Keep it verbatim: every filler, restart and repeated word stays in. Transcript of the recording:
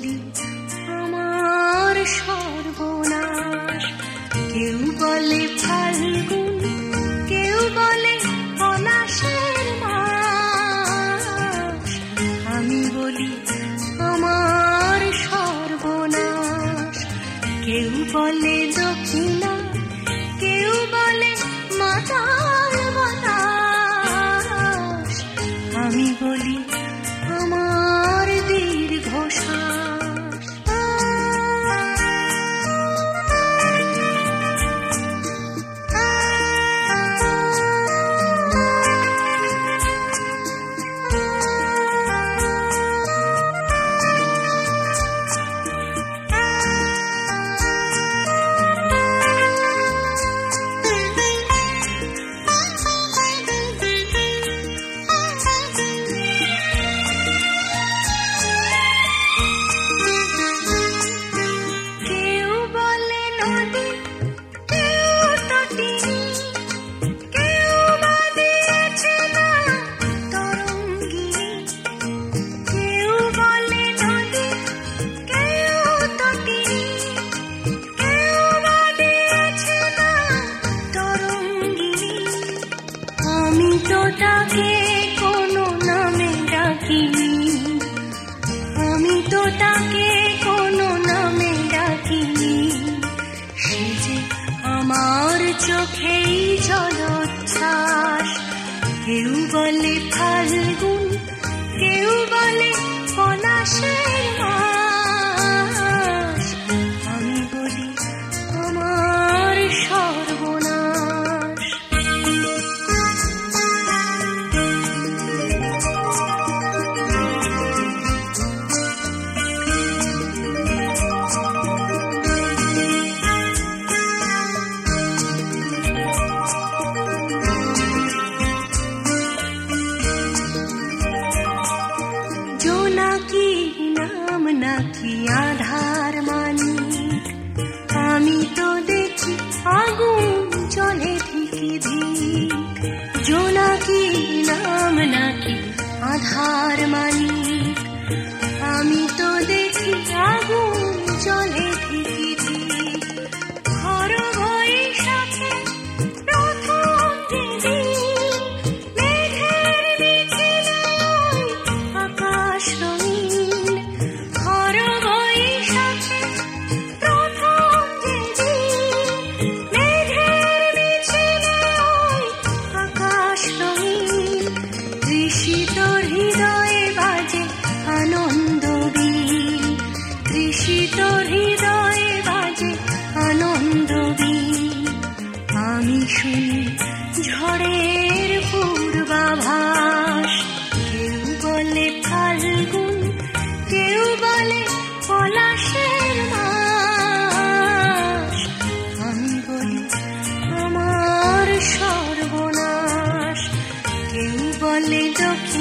বলি আমার সর্বনাশ। কেউ বলে ফাল্গুন, কেউ বলে পলাশের মাস। আমি বলি আমার সর্বনাশ। কেউ বলে দক্ষিণা, কেউ বলে মাতাল বাতাস। আমি বলি আমার দীর্ঘশ্বাস। চোখেই জলোচ্ছ্বাস। কেউ বলে ফাল্গুন, কেউ বলে পলাশের মাস। আমি বলি আমার সর্বনাশ। নাকি আধার মানিক, আমি তো দেখি আগুন জ্বলে ঠিকই ধিক। জোনাকি নাম নাকি আধার মানিক, আমি তো দেখি আগুন জ্বলে ঠিকই ধিক। ঘর বৈশাখে প্রথম যেদিন মেঘের মিছিলে আকাশ রঙিন। ঘর বৈশাখে প্রথম যেদিন মেঘের মিছিলে আকাশ রঙিন। তৃষিত হৃদয়ে বাজে আনন্দ বীণ, তৃষিত হৃদয়ে বাজে আনন্দ বীণ। আমি শুনি ঝড়ের পূর্বাভাস। কেউ বলে ফাল্গুন, কেউ বলে পলাশের মাস। আমি বলি আমার সর্বনাশ। কেউ বলে দক্ষিণ